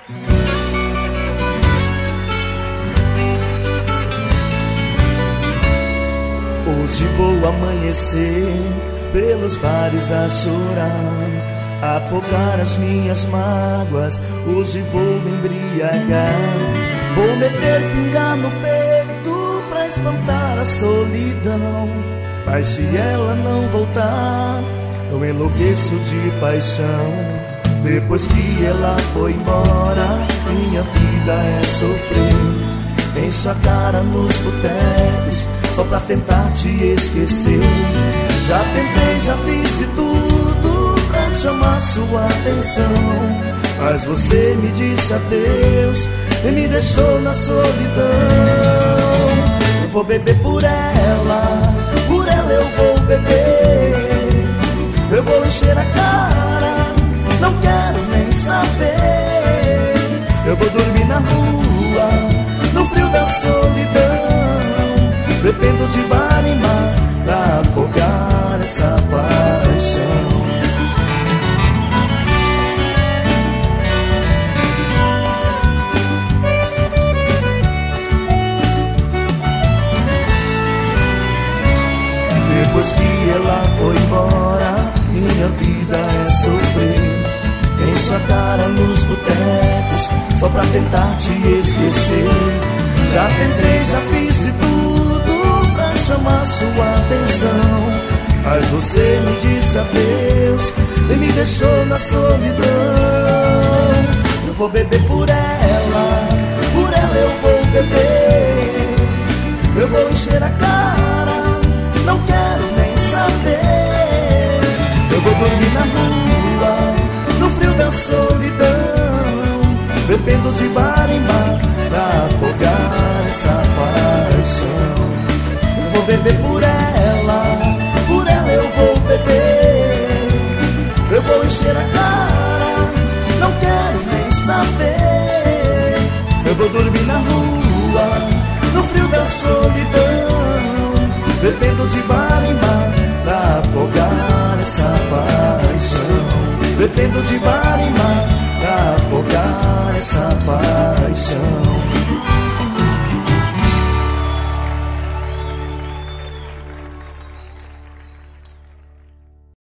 Hoje vou amanhecer pelos bares a chorar, afogar as minhas mágoas. Hoje vou me embriagar, vou meter pinga no peito pra espantar a solidão. Mas se ela não voltar, eu enlouqueço de paixão. Depois que ela foi embora, minha vida é sofrer. Encho a cara nos botecos só pra tentar te esquecer. Já tentei, já fiz de tudo pra chamar sua atenção, mas você me disse adeus e me deixou na solidão. Eu vou beber por ela eu vou beber. Eu vou encher a cara, não quero nem saber. Eu vou dormir na rua, no frio da solidão, bebendo de bar em mar pra afogar essa paixão. Depois que ela foi embora, minha vida é sofrer. Encho a cara nos botecos só pra tentar te esquecer. Já tentei, já fiz de tudo pra chamar sua atenção, mas você me disse adeus e me deixou na solidão. Eu vou beber por ela eu vou beber. Eu vou encher a cara, não quero nem saber. Eu vou dormir na rua, no frio da solidão, bebendo de bar em bar pra afogar essa paixão. Eu vou beber por ela eu vou beber. Eu vou encher a cara, não quero nem saber. Eu vou dormir na rua, no frio da solidão, bebendo de bar em bar pra afogar essa paixão. Bebendo de bar